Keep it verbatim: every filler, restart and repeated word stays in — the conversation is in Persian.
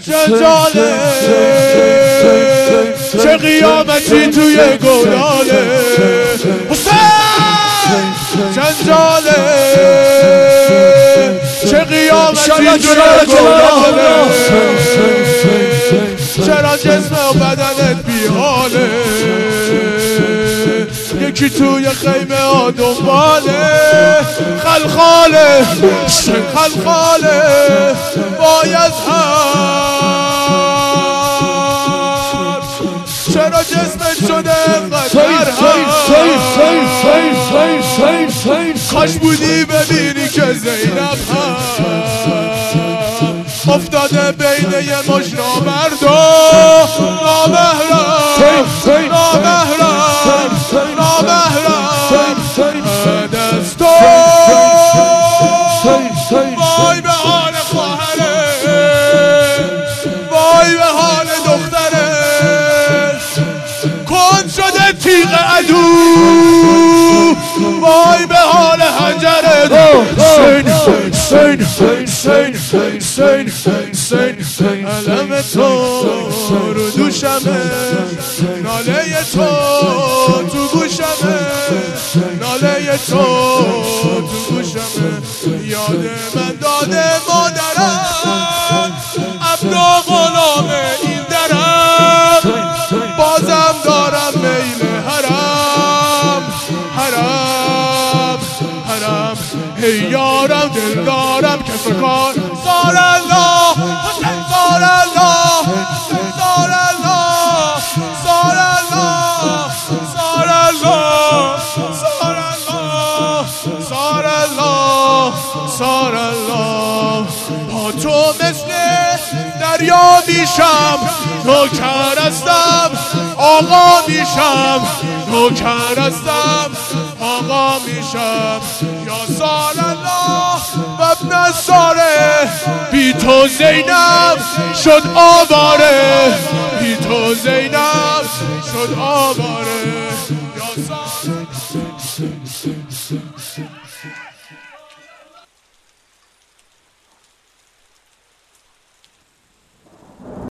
چه جاله چه قیامتی توی گلاله حسین چه جاله چه قیامتی توی گلاله چرا جسم و بدنت بیحاله یکی توی خیمه ها دنباله خلخاله خلخاله باید هر چرا جسمت شده قدر کاش بودی ببینی که زینب هم افتاده بین یه مش نامرد و نامهرم نامهرم نامهرم دستو وای به حال خواهره وای به حال دختره کن شده تیغ عدو وای به حال حنجره سین سین سین سین سین سین علم تو رو دوشمه ناله تو تو گوشمه ناله تو تو گوشمه یاد من داده مادرم عبد و غلام این درم بازم دارم میل حرم حرم حرم هی یارم دل دارم کس و کار زار الله زار الله زار الله زار الله زار الله زار الله زار الله زار الله با تو مثل دریا میشم نوکرستم آقا میشم نوکرستم آقا میشم یا زال الله و ابن ساره بی تو زینب شد آواره بی تو زینب شد آواره یا زال